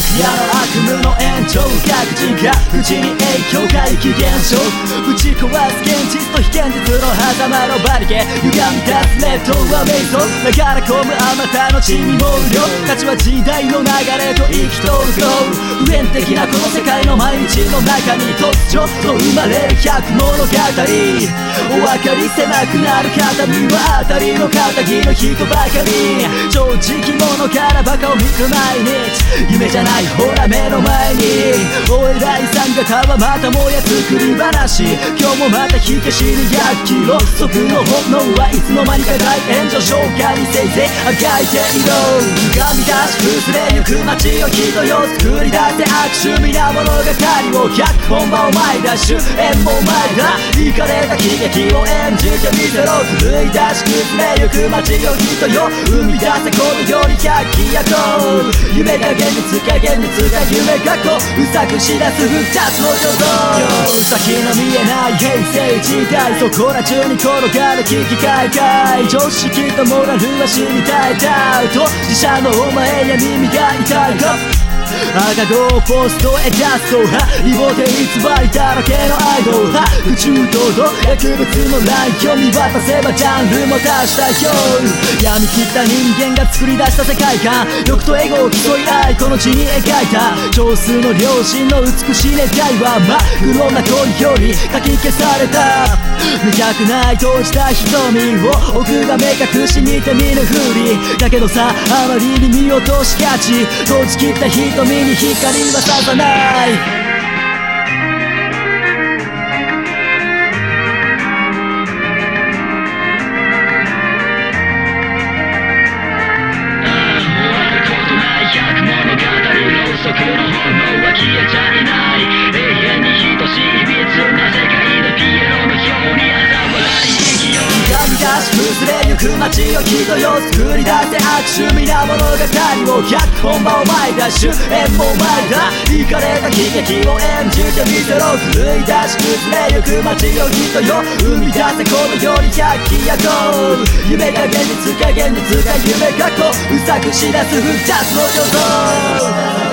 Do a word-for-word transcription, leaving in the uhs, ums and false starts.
悪やの悪夢の延長、各人が無事に影響怪奇現象、打ち壊す現実と非現実の狭間のバリケ、歪み出すレッドは瞑想、流れ込むあまたの地味も無料、価値は時代の流れと生きとるゴー、普遍的なこの世界の毎日の中に突如と生まれる百物語、お分かり狭くなる肩身は当たりの仇の人ばかり、正直者からバカを見る毎日、夢じゃないほら目の前に、お偉いさん方はまたもや作り話、今日もまた火消しにやっきろ、祖父の炎はいつの間にか大炎上、消化にせいぜいあがいていろ、歪み出し崩れゆく街を人よ作り出せ悪趣味な物語を脚本場を前ダッシュ縁も前だ、イカれた喜劇を演じてみせろ、狂い出し崩れゆく街を人よ生み出せこのように百鬼夜行、夢が現実か現実か夢がこううさくし出すふたつの衝動、先の見えない平成時代、そこら中に転がる危機開会、常識とモラルは死に絶えたと自社のお前や耳が痛いか、赤子をポストへ出すとリボで偽りだらけのアイドル、宇宙とと薬物の乱を見渡せばジャンルも出したよ、闇切った人間が作り出した世界観、欲とエゴを競い合いこの地に描いた少数の良心の美しい願いは真っ黒な鳥よりかき消された、見たくない閉じた瞳を奥が目隠し見て見ぬふりだけどさ、あまりに見落としがち、閉じ切った瞳に光は差さない、そこの炎は消えちゃいない、永遠に等しい別な世界でピエロのように嘲笑い生きよう、歪み出し崩れゆく街を人よ作り出せ悪趣味な物語を脚本場を前ダッシュ縁も前だ、イカれた喜劇を演じてみせろ、狂い出し崩れゆく街を人よ生み出せこのように百鬼夜行、夢が現実か現実か夢かこううさくし出すふたつの衝動。